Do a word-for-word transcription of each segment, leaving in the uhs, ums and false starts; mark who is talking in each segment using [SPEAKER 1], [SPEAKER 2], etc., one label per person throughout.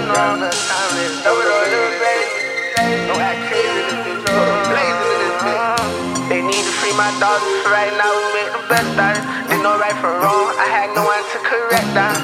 [SPEAKER 1] know. Double those little baby. No act crazy in this bitch. Put them blazing in this bitch. They need to free my dogs. Right now we make the best out. They know right from wrong. I had no one to correct that.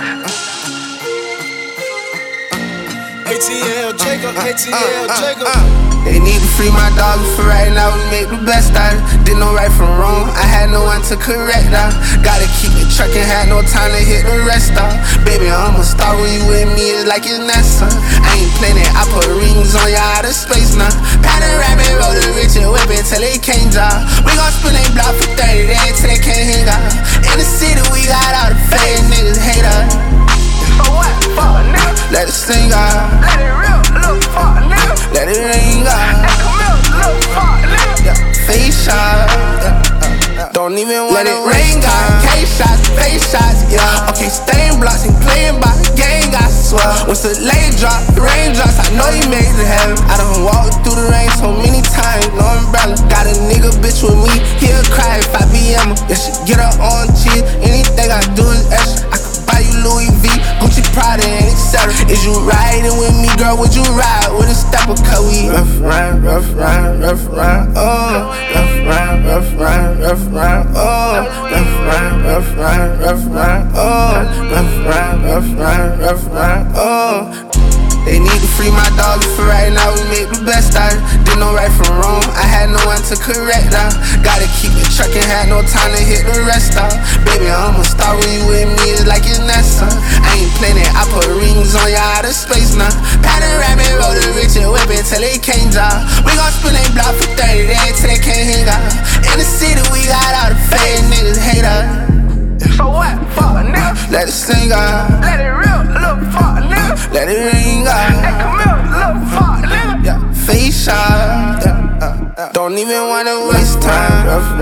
[SPEAKER 2] A T L Jacob, A T L Jacob.
[SPEAKER 1] They need to free my dog, for right now we make the best out of it. Didn't know right from wrong, I had no one to correct that. Gotta keep it truckin', had no time to hit the rest out. Baby, I'm a star when you with me, it's like it's NASA. I ain't playing it, I put rings on your outer space now. Panoramic, roll the rich and whip it till they can't drive. We gon' spin they block for thirty days till they can't hang out. In the city, we got all the fake niggas hate us. For what? Fuck nigga. Let it sing out. Let it rip, look fuck nigga. Let it ring out. That come out, look fuck nigga. Yeah, face shot. Yeah. Don't even wanna let it ring out. K shots, face shots, yeah. Okay, stain blocks and playing by the gang, I swear. Once the lay drop, the raindrops, I know you made it heaven. I done walked through the rain so many times, no umbrella. Got a nigga bitch with me, he'll cry if I be Emma. Yeah, she get her on cheese, anything I do is extra. I could buy you Louis V, Gucci, Prada, and et cetera. Is you riding with me, girl? Would you ride with a stepper? Cause we rough ride, rough ride, rough ride, oh. Rough ride, rough ride, rough ride, oh. Rough ride, rough ride, rough ride, oh. Rough ride, rough ride, rough ride, oh. They need to free my dog, for right now we make the best out of it. Didn't know right from wrong, I had no one to correct that. Gotta keep it truckin', had no time to hit the rest out. Baby, I'm a star when you with me, it's like it's NASA. I ain't playing it, I put rings on your outer space now. Panoramic, roll the rich and whip it till they can't drive. We gon' spin they block for thirty days till they can't hang out. In the city, we got all the fake niggas hate us. For what? Fuck nigga. Let it sing out. Let it rip, look fuck nigga. Let it ring out. That come out, look fuck nigga. Yeah, face shot. Yeah, uh, uh. Don't even wanna waste time.